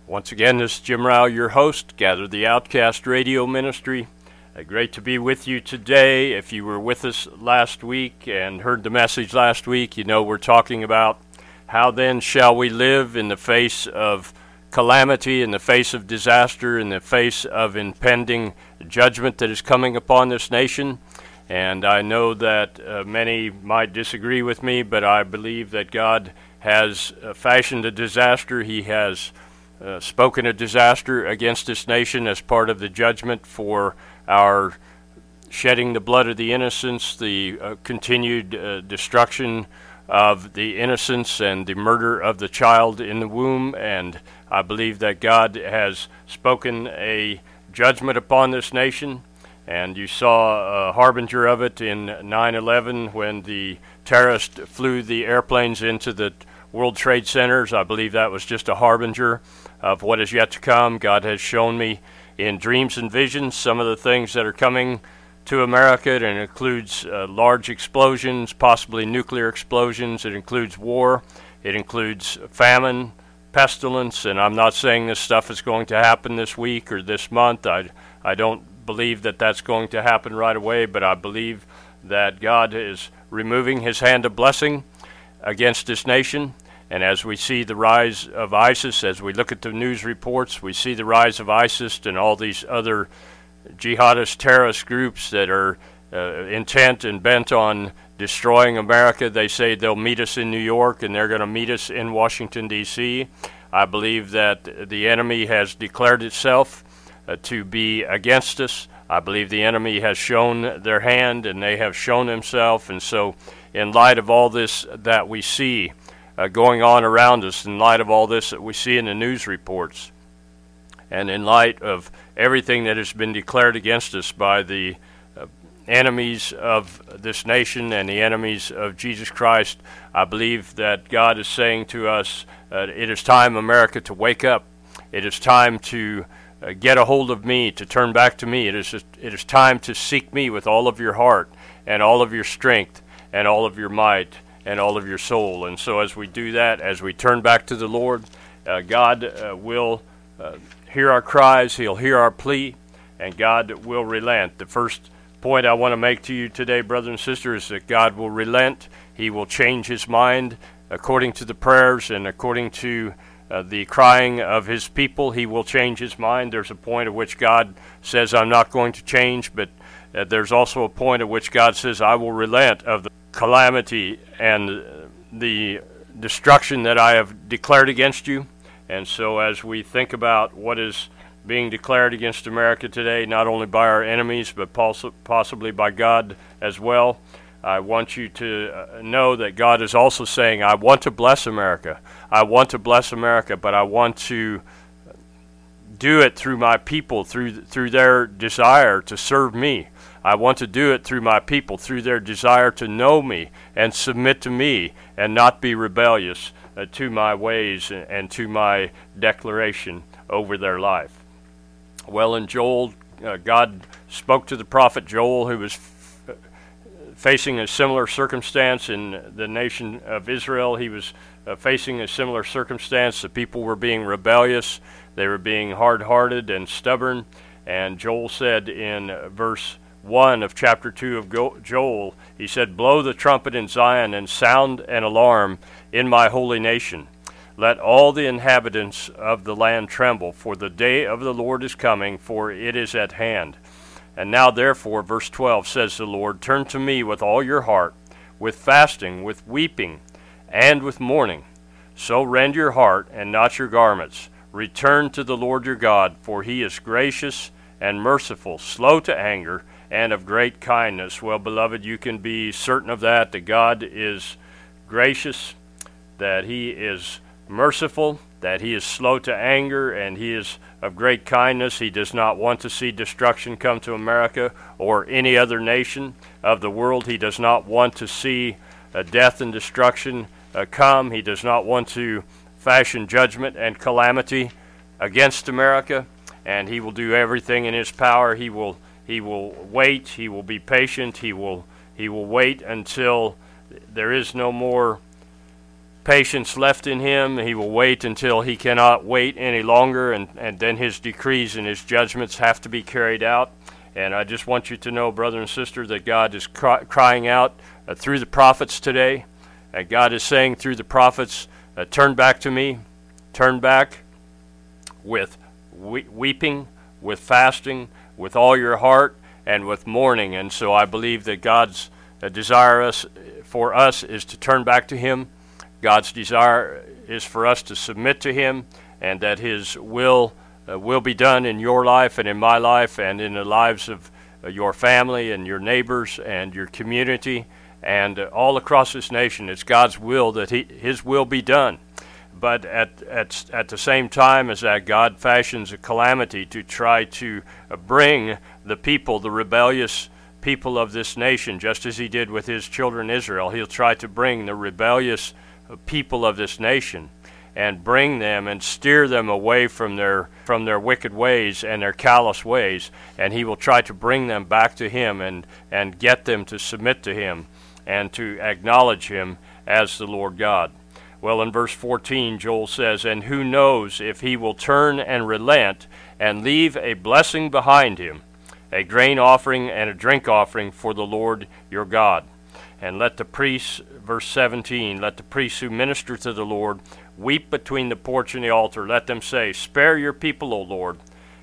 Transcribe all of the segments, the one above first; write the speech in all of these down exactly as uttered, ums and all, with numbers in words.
Once again, this is Jim Rao, your host, Gather the Outcast Radio Ministry. Uh, great to be with you today. If you were with us last week and heard the message last week, you know we're talking about how then shall we live in the face of calamity, in the face of disaster, in the face of impending judgment that is coming upon this nation. And I know that uh, many might disagree with me, but I believe that God has uh, fashioned a disaster. He has Uh, spoken a disaster against this nation as part of the judgment for our shedding the blood of the innocents, the uh, continued uh, destruction of the innocents, and the murder of the child in the womb. And I believe that God has spoken a judgment upon this nation. And you saw a harbinger of it in nine eleven when the terrorists flew the airplanes into the World Trade Centers. I believe that was just a harbinger of what is yet to come. God has shown me in dreams and visions some of the things that are coming to America. It includes uh, large explosions, possibly nuclear explosions. It includes war. It includes famine, pestilence, and I'm not saying this stuff is going to happen this week or this month. I, I don't believe that that's going to happen right away, but I believe that God is removing his hand of blessing against this nation. And as we see the rise of ISIS, as we look at the news reports, we see the rise of ISIS and all these other jihadist terrorist groups that are uh, intent and bent on destroying America. They say they'll meet us in New York and they're going to meet us in Washington, D C I believe that the enemy has declared itself uh, to be against us. I believe the enemy has shown their hand and they have shown themselves. And so in light of all this that we see Uh, going on around us, in light of all this that we see in the news reports, and in light of everything that has been declared against us by the uh, enemies of this nation and the enemies of Jesus Christ, I believe that God is saying to us, uh, it is time, America, to wake up. It is time to uh, get a hold of me, to turn back to me. It is, just, it is time to seek me with all of your heart and all of your strength and all of your might and all of your soul. And so as we do that, as we turn back to the Lord, uh, God uh, will uh, hear our cries, he'll hear our plea, and God will relent. The first point I want to make to you today, brothers and sisters, is that God will relent. He will change his mind according to the prayers and according to uh, the crying of his people. He will change his mind. There's a point at which God says, I'm not going to change, but uh, there's also a point at which God says, I will relent of the calamity and the destruction that I have declared against you. And so as we think about what is being declared against America today, not only by our enemies, but poss- possibly by God as well, I want you to uh, know that God is also saying, I want to bless America. I want to bless America, but I want to do it through my people, through through their desire to serve me. I want to do it through my people, through their desire to know me and submit to me and not be rebellious uh, to my ways and, and to my declaration over their life. Well, in Joel, uh, God spoke to the prophet Joel, who was f- facing a similar circumstance in the nation of Israel. He was uh, facing a similar circumstance. The people were being rebellious. They were being hard-hearted and stubborn. And Joel said in verse one of chapter two of Joel, he said, blow the trumpet in Zion and sound an alarm in my holy nation. Let all the inhabitants of the land tremble, for the day of the Lord is coming, for it is at hand. And now therefore, verse twelve says the Lord, turn to me with all your heart, with fasting, with weeping, and with mourning. So rend your heart and not your garments. Return to the Lord your God, for he is gracious and merciful, slow to anger, and of great kindness. Well, beloved, you can be certain of that, that God is gracious, that he is merciful, that he is slow to anger, and he is of great kindness. He does not want to see destruction come to America or any other nation of the world. He does not want to see uh, death and destruction uh, come. He does not want to fashion judgment and calamity against America, and he will do everything in his power. He will he will wait. He will be patient. He will he will wait until there is no more patience left in him. He will wait until he cannot wait any longer, and, and then his decrees and his judgments have to be carried out. And I just want you to know, brother and sister, that God is cry, crying out uh, through the prophets today. And God is saying through the prophets, uh, turn back to me, turn back with we- weeping, with fasting, with all your heart, and with mourning. And so I believe that God's uh, desire us, for us is to turn back to him. God's desire is for us to submit to him, and that his will uh, will be done in your life and in my life and in the lives of uh, your family and your neighbors and your community and uh, all across this nation. It's God's will that he, his will be done. But at, at, at the same time as that, God fashions a calamity to try to uh, bring the people, the rebellious people of this nation, just as he did with his children Israel. He'll try to bring the rebellious people of this nation and bring them and steer them away from their from their wicked ways and their callous ways, and he will try to bring them back to him and and get them to submit to him and to acknowledge him as the Lord God. Well, in verse fourteen, Joel says, "And who knows if he will turn and relent and leave a blessing behind him, a grain offering and a drink offering for the Lord your God. And let the priests," verse seventeen, "let the priests who minister to the Lord weep between the porch and the altar. Let them say, spare your people, O Lord,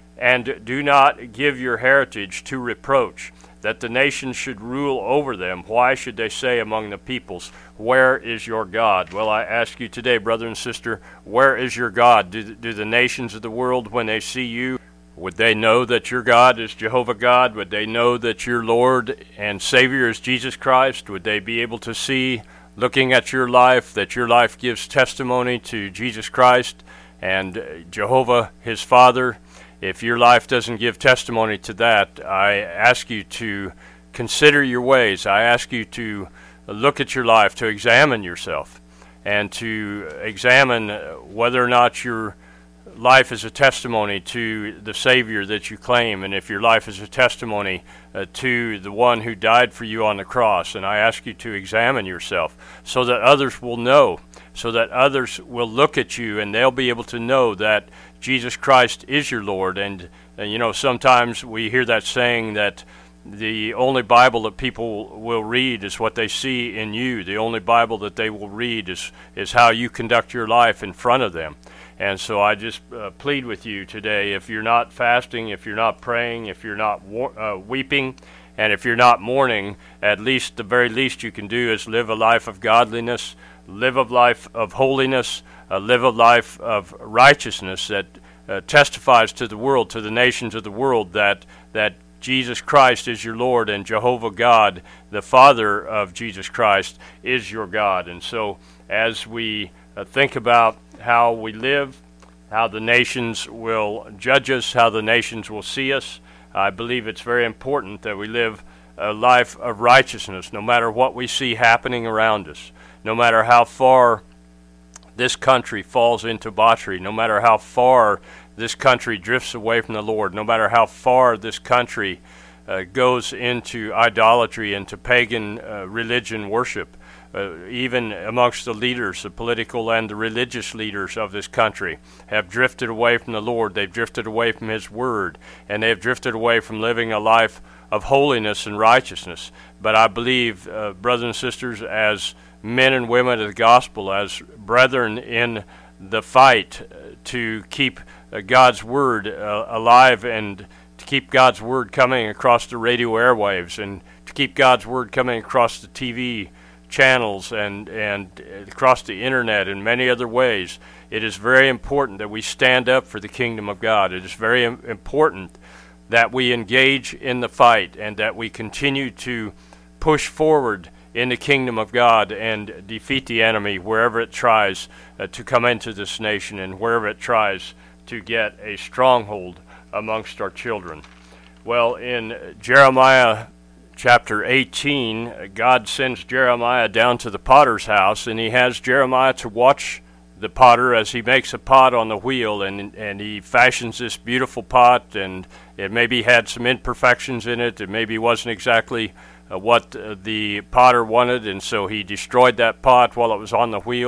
and do not give your heritage to reproach, that the nations should rule over them. Why should they say among the peoples, where is your God?" Well, I ask you today, brother and sister, where is your God? Do, do the nations of the world, when they see you, would they know that your God is Jehovah God? Would they know that your Lord and Savior is Jesus Christ? Would they be able to see, looking at your life, that your life gives testimony to Jesus Christ and Jehovah, his Father? If your life doesn't give testimony to that, I ask you to consider your ways. I ask you to look at your life, to examine yourself, and to examine whether or not you're life is a testimony to the Savior that you claim, and if your life is a testimony uh, to the one who died for you on the cross. And I ask you to examine yourself so that others will know, so that others will look at you and they'll be able to know that Jesus Christ is your Lord. And, and you know, sometimes we hear that saying that the only Bible that people will read is what they see in you. The only Bible that they will read is, is how you conduct your life in front of them. And so I just uh, plead with you today, if you're not fasting, if you're not praying, if you're not war- uh, weeping, and if you're not mourning, at least the very least you can do is live a life of godliness, live a life of holiness, uh, live a life of righteousness that uh, testifies to the world, to the nations of the world, that that Jesus Christ is your Lord, and Jehovah God, the Father of Jesus Christ, is your God. And so as we uh, think about how we live, how the nations will judge us, how the nations will see us, I believe it's very important that we live a life of righteousness, no matter what we see happening around us, no matter how far this country falls into debauchery, no matter how far this country drifts away from the Lord, no matter how far this country uh, goes into idolatry, into pagan uh, religion worship. Uh, even amongst the leaders, the political and the religious leaders of this country have drifted away from the Lord. They've drifted away from his word, and they have drifted away from living a life of holiness and righteousness. But I believe, uh, brothers and sisters, as men and women of the gospel, as brethren in the fight uh, to keep uh, God's word uh, alive, and to keep God's word coming across the radio airwaves, and to keep God's word coming across the T V channels and and across the internet and many other ways, it is very important that we stand up for the kingdom of God. It is very im- important that we engage in the fight, and that we continue to push forward in the kingdom of God and defeat the enemy wherever it tries uh, to come into this nation, and wherever it tries to get a stronghold amongst our children. Well, in Jeremiah chapter eighteen, God sends Jeremiah down to the potter's house, and he has Jeremiah to watch the potter as he makes a pot on the wheel, and and he fashions this beautiful pot, and it maybe had some imperfections in it. It maybe wasn't exactly uh, what uh, the potter wanted, and so he destroyed that pot while it was on the wheel.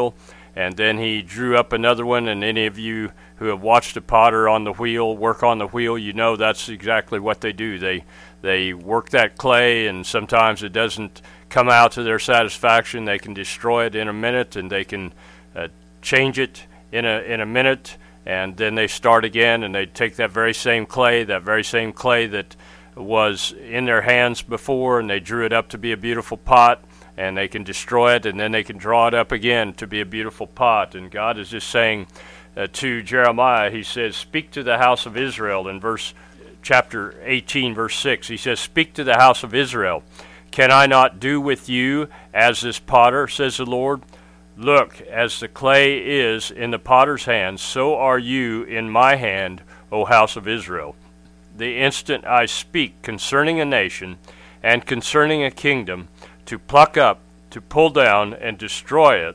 and then he drew up another one. And any of you who have watched a potter on the wheel work on the wheel, you know that's exactly what they do. They they work that clay, and sometimes it doesn't come out to their satisfaction. They can destroy it in a minute, and they can uh, change it in a in a minute, and then they start again, and they take that very same clay, that very same clay that was in their hands before, and they drew it up to be a beautiful pot, and they can destroy it, and then they can draw it up again to be a beautiful pot. And God is just saying uh, to Jeremiah, he says, speak to the house of Israel in verse chapter eighteen, verse six. He says, speak to the house of Israel. Can I not do with you as this potter, says the Lord? Look, as the clay is in the potter's hand, so are you in my hand, O house of Israel. The instant I speak concerning a nation and concerning a kingdom, to pluck up, to pull down, and destroy it.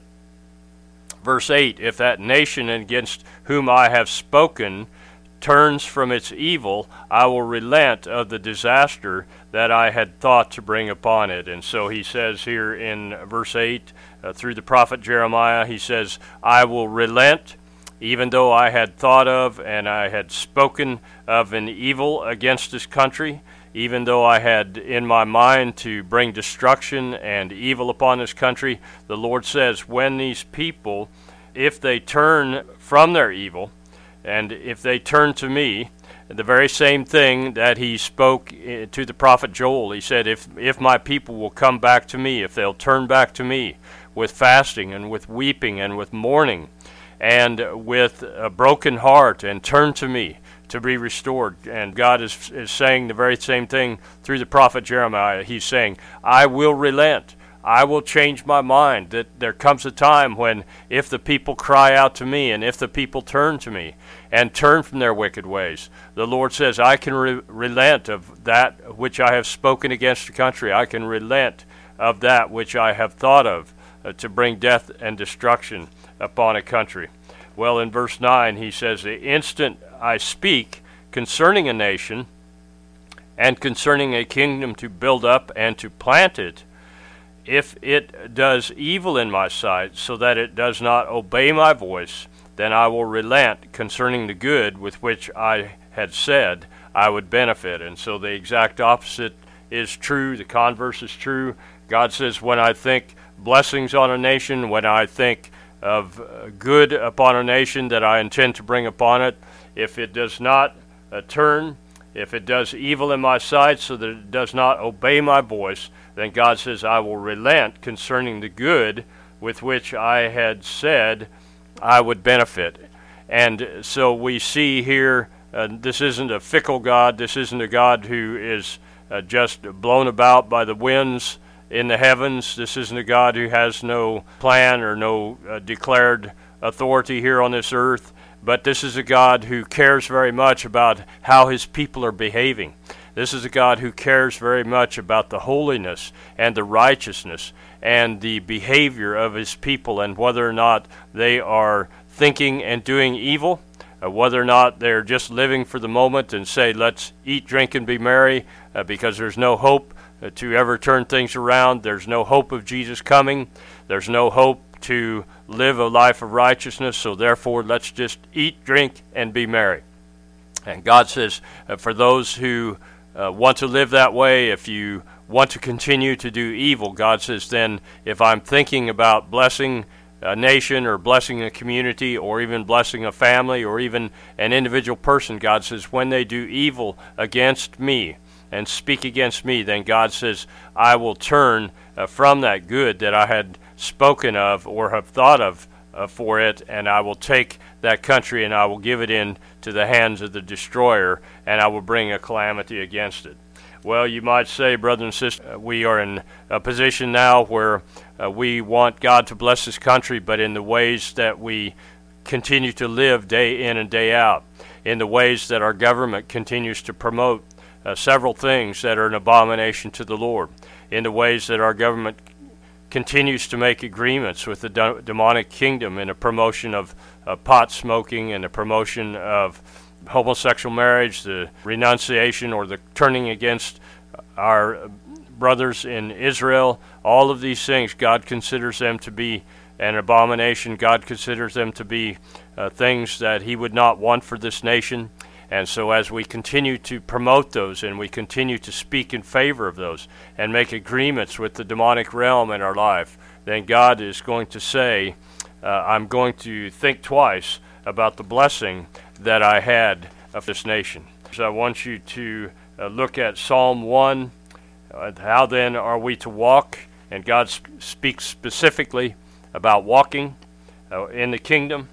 Verse eight, if that nation against whom I have spoken turns from its evil, I will relent of the disaster that I had thought to bring upon it. And so he says here in verse eight, uh, through the prophet Jeremiah, he says, I will relent, even though I had thought of and I had spoken of an evil against this country, even though I had in my mind to bring destruction and evil upon this country. The Lord says, when these people, if they turn from their evil, and if they turn to me, the very same thing that he spoke to the prophet Joel, he said, if if my people will come back to me, if they'll turn back to me with fasting and with weeping and with mourning and with a broken heart, and turn to me to be restored. And God is, is saying the very same thing through the prophet Jeremiah. He's saying, I will relent. I will change my mind, that there comes a time when if the people cry out to me and if the people turn to me and turn from their wicked ways, the Lord says, I can re- relent of that which I have spoken against the country. I can relent of that which I have thought of uh, to bring death and destruction upon a country. Well, in verse nine, he says, the instant I speak concerning a nation and concerning a kingdom to build up and to plant it, if it does evil in my sight, so that it does not obey my voice, then I will relent concerning the good with which I had said I would benefit. And so the exact opposite is true. The converse is true. God says, when I think blessings on a nation, when I think of good upon a nation that I intend to bring upon it, if it does not uh, turn, if it does evil in my sight, so that it does not obey my voice, then God says, I will relent concerning the good with which I had said I would benefit. And so we see here, uh, this isn't a fickle God. This isn't a God who is uh, just blown about by the winds in the heavens. This isn't a God who has no plan or no uh, declared authority here on this earth. But this is a God who cares very much about how his people are behaving. This is a God who cares very much about the holiness and the righteousness and the behavior of his people, and whether or not they are thinking and doing evil, uh, whether or not they're just living for the moment and say, let's eat, drink, and be merry, uh, because there's no hope uh, to ever turn things around. There's no hope of Jesus coming. There's no hope to live a life of righteousness, so therefore let's just eat, drink, and be merry. And God says, uh, for those who uh, want to live that way, if you want to continue to do evil, God says, then if I'm thinking about blessing a nation or blessing a community or even blessing a family or even an individual person, God says, when they do evil against me and speak against me, then God says, I will turn uh, from that good that I had spoken of or have thought of uh, for it, and I will take that country and I will give it into the hands of the destroyer, and I will bring a calamity against it. Well, you might say, brother and sister, we are in a position now where uh, we want God to bless this country, but in the ways that we continue to live day in and day out, in the ways that our government continues to promote uh, several things that are an abomination to the Lord, in the ways that our government continues to make agreements with the de- demonic kingdom in a promotion of uh, pot smoking and a promotion of homosexual marriage, the renunciation or the turning against our brothers in Israel. All of these things, God considers them to be an abomination. God considers them to be uh, things that he would not want for this nation. And so as we continue to promote those and we continue to speak in favor of those and make agreements with the demonic realm in our life, then God is going to say, uh, I'm going to think twice about the blessing that I had of this nation. So I want you to uh, look at Psalm one. Uh, how then are we to walk? And God sp- speaks specifically about walking uh, in the kingdom.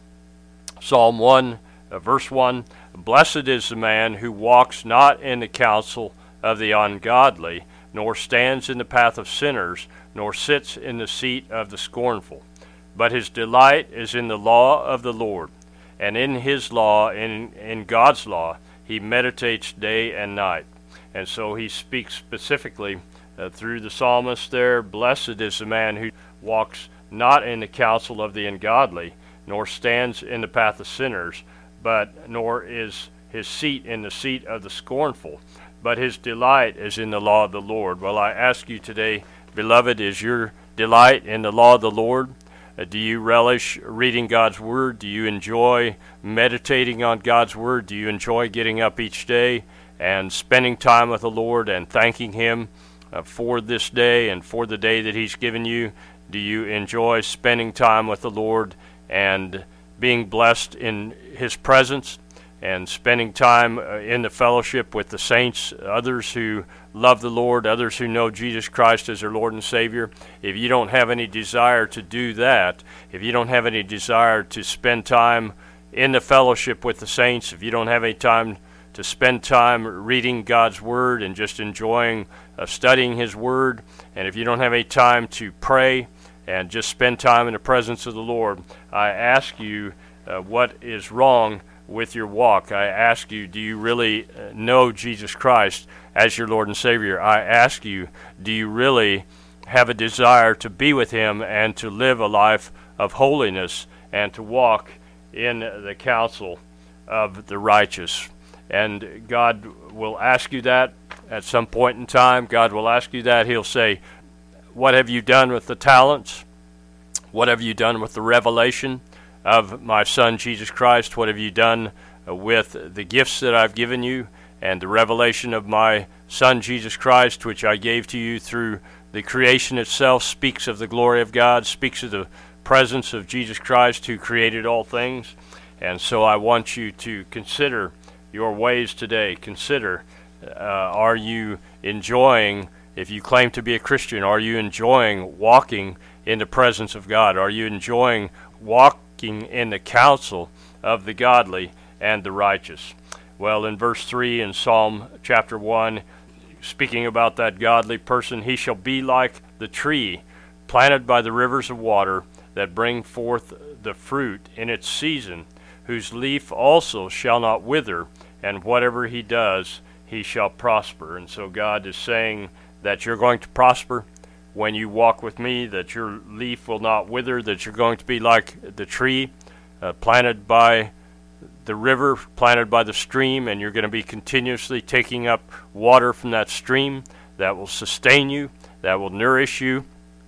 Psalm one, uh, verse one, Blessed is the man who walks not in the counsel of the ungodly, nor stands in the path of sinners, nor sits in the seat of the scornful. But his delight is in the law of the Lord, and in his law, in, in God's law, he meditates day and night. And so he speaks specifically uh, through the psalmist there, Blessed is the man who walks not in the counsel of the ungodly, nor stands in the path of sinners, but nor is his seat in the seat of the scornful, but his delight is in the law of the Lord. Well, I ask you today, beloved, is your delight in the law of the Lord? Uh, do you relish reading God's Word? Do you enjoy meditating on God's Word? Do you enjoy getting up each day and spending time with the Lord and thanking Him uh, for this day and for the day that He's given you? Do you enjoy spending time with the Lord and being blessed in His presence and spending time uh, in the fellowship with the saints, others who love the Lord, others who know Jesus Christ as their Lord and Savior? If you don't have any desire to do that, if you don't have any desire to spend time in the fellowship with the saints, if you don't have any time to spend time reading God's Word and just enjoying uh, studying His Word, and if you don't have any time to pray and just spend time in the presence of the Lord, I ask you uh, what is wrong with your walk. I ask you, do you really uh, know Jesus Christ as your Lord and Savior? I ask you, do you really have a desire to be with Him and to live a life of holiness and to walk in the counsel of the righteous? And God will ask you that at some point in time. God will ask you that. He'll say, what have you done with the talents? What have you done with the revelation of my Son Jesus Christ? What have you done uh, with the gifts that I've given you and the revelation of my Son Jesus Christ, which I gave to you through the creation itself, speaks of the glory of God, speaks of the presence of Jesus Christ who created all things. And so I want you to consider your ways today. Consider, uh, are you enjoying, if you claim to be a Christian, are you enjoying walking in the presence of God? Are you enjoying walking in the counsel of the godly and the righteous? Well, in verse three in Psalm chapter one, speaking about that godly person, he shall be like the tree planted by the rivers of water that bring forth the fruit in its season, whose leaf also shall not wither, and whatever he does, he shall prosper. And so God is saying that you're going to prosper when you walk with me, that your leaf will not wither, that you're going to be like the tree uh, planted by the river, planted by the stream, and you're going to be continuously taking up water from that stream that will sustain you, that will nourish you,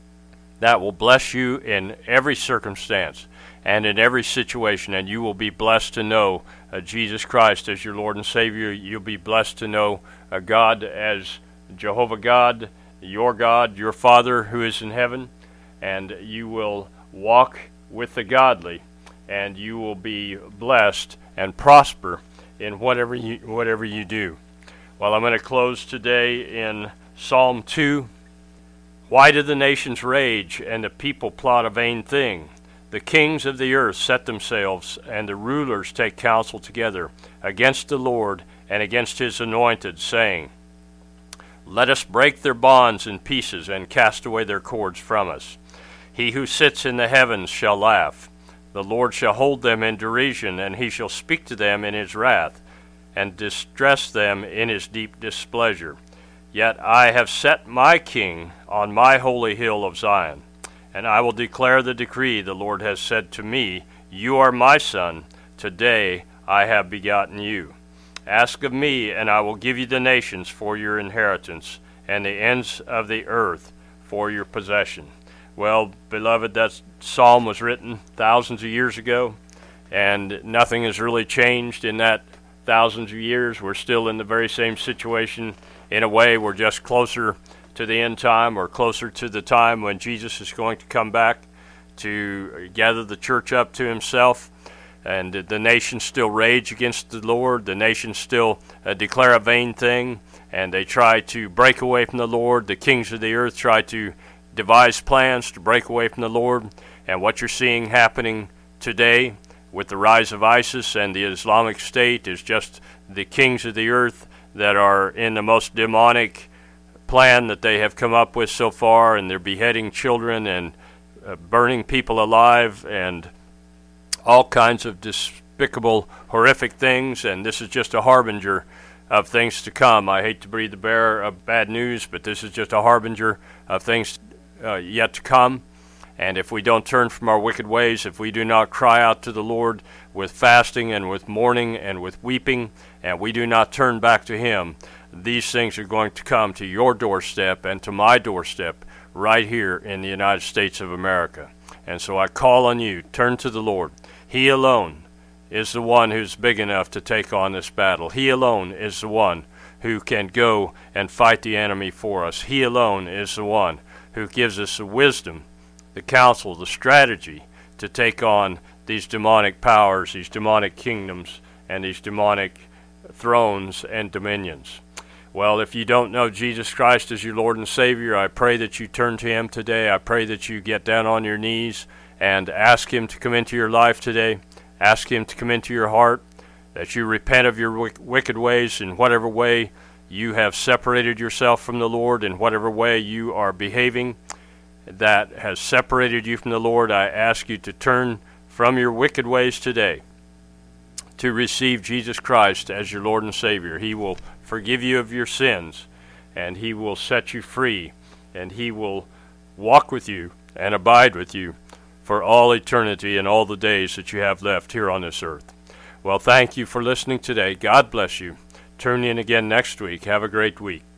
that will bless you in every circumstance and in every situation. And you will be blessed to know uh, Jesus Christ as your Lord and Savior. You'll be blessed to know uh, God as Jehovah God, your God, your Father who is in heaven, and you will walk with the godly, and you will be blessed and prosper in whatever you whatever you do. Well, I'm going to close today in Psalm two. Why do the nations rage and the people plot a vain thing? The kings of the earth set themselves, and the rulers take counsel together against the Lord and against His anointed, saying, Let us break their bonds in pieces and cast away their cords from us. He who sits in the heavens shall laugh. The Lord shall hold them in derision, and He shall speak to them in His wrath, and distress them in His deep displeasure. Yet I have set my king on my holy hill of Zion, and I will declare the decree. The Lord has said to me, You are my son. Today I have begotten you. Ask of me, and I will give you the nations for your inheritance, and the ends of the earth for your possession. Well, beloved, that psalm was written thousands of years ago, and nothing has really changed in that thousands of years. We're still in the very same situation. In a way, we're just closer to the end time, or closer to the time when Jesus is going to come back to gather the church up to himself. And the nations still rage against the Lord. The nations still uh, declare a vain thing, and they try to break away from the Lord. The kings of the earth try to devise plans to break away from the Lord. And what you're seeing happening today with the rise of ISIS and the Islamic State is just the kings of the earth that are in the most demonic plan that they have come up with so far, and they're beheading children and uh, burning people alive and all kinds of despicable, horrific things, and this is just a harbinger of things to come. I hate to breathe the bearer of bad news, but this is just a harbinger of things uh, yet to come. And if we don't turn from our wicked ways, if we do not cry out to the Lord with fasting and with mourning and with weeping, and we do not turn back to him, these things are going to come to your doorstep and to my doorstep right here in the United States of America. And so I call on you, turn to the Lord. He alone is the one who's big enough to take on this battle. He alone is the one who can go and fight the enemy for us. He alone is the one who gives us the wisdom, the counsel, the strategy to take on these demonic powers, these demonic kingdoms, and these demonic thrones and dominions. Well, if you don't know Jesus Christ as your Lord and Savior, I pray that you turn to him today. I pray that you get down on your knees and ask him to come into your life today. Ask him to come into your heart, that you repent of your wicked ways in whatever way you have separated yourself from the Lord, in whatever way you are behaving that has separated you from the Lord. I ask you to turn from your wicked ways today to receive Jesus Christ as your Lord and Savior. He will forgive you of your sins, and he will set you free, and he will walk with you and abide with you for all eternity and all the days that you have left here on this earth. Well, thank you for listening today. God bless you. Turn in again next week. Have a great week.